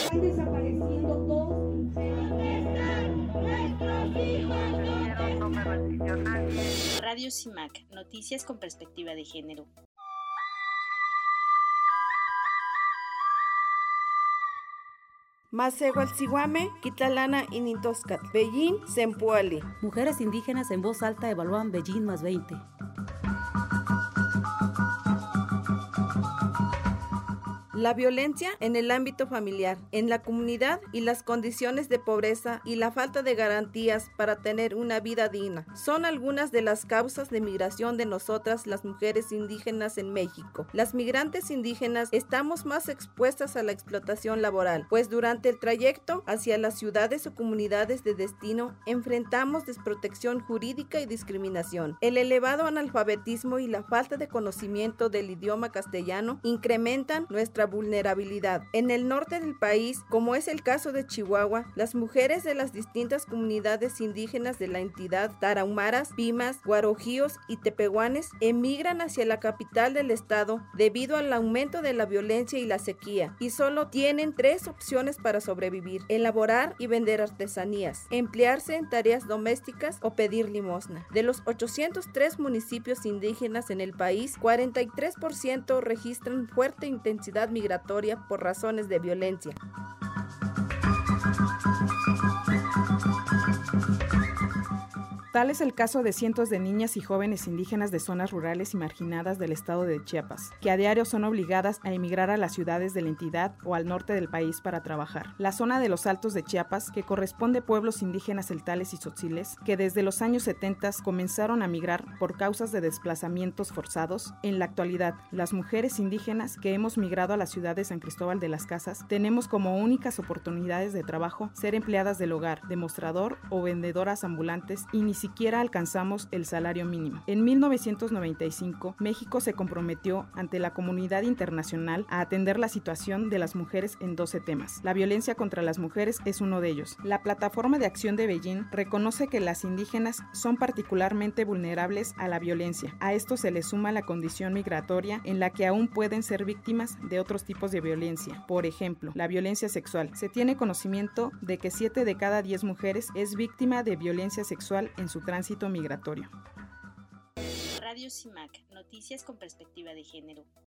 Están desapareciendo dos. Radio CIMAC, noticias con perspectiva de género. Masehualtzihuame, Quitalana Inintoscat, Bellín, Zempoali. Mujeres indígenas en voz alta evalúan Bellín más 20. La violencia en el ámbito familiar, en la comunidad y las condiciones de pobreza y la falta de garantías para tener una vida digna son algunas de las causas de migración de nosotras las mujeres indígenas en México. Las migrantes indígenas estamos más expuestas a la explotación laboral, pues durante el trayecto hacia las ciudades o comunidades de destino enfrentamos desprotección jurídica y discriminación. El elevado analfabetismo y la falta de conocimiento del idioma castellano incrementan nuestra vulnerabilidad. En el norte del país, como es el caso de Chihuahua, las mujeres de las distintas comunidades indígenas de la entidad, tarahumaras, pimas, guarojíos y tepehuanes, emigran hacia la capital del estado debido al aumento de la violencia y la sequía, y solo tienen 3 opciones para sobrevivir: elaborar y vender artesanías, emplearse en tareas domésticas o pedir limosna. De los 803 municipios indígenas en el país, 43% registran fuerte intensidad migratoria por razones de violencia. Tal es el caso de cientos de niñas y jóvenes indígenas de zonas rurales y marginadas del estado de Chiapas, que a diario son obligadas a emigrar a las ciudades de la entidad o al norte del país para trabajar. La zona de los Altos de Chiapas, que corresponde a pueblos indígenas celtales y tzotziles, que desde los años 70 comenzaron a migrar por causas de desplazamientos forzados. En la actualidad, las mujeres indígenas que hemos migrado a la ciudad de San Cristóbal de las Casas tenemos como únicas oportunidades de trabajo ser empleadas del hogar, de mostrador o vendedoras ambulantes, y ni siquiera alcanzamos el salario mínimo. En 1995, México se comprometió ante la comunidad internacional a atender la situación de las mujeres en 12 temas. La violencia contra las mujeres es uno de ellos. La Plataforma de Acción de Bellín reconoce que las indígenas son particularmente vulnerables a la violencia. A esto se le suma la condición migratoria en la que aún pueden ser víctimas de otros tipos de violencia. Por ejemplo, la violencia sexual. Se tiene conocimiento de que 7 de cada 10 mujeres es víctima de violencia sexual en su tránsito migratorio. Radio CIMAC, noticias con perspectiva de género.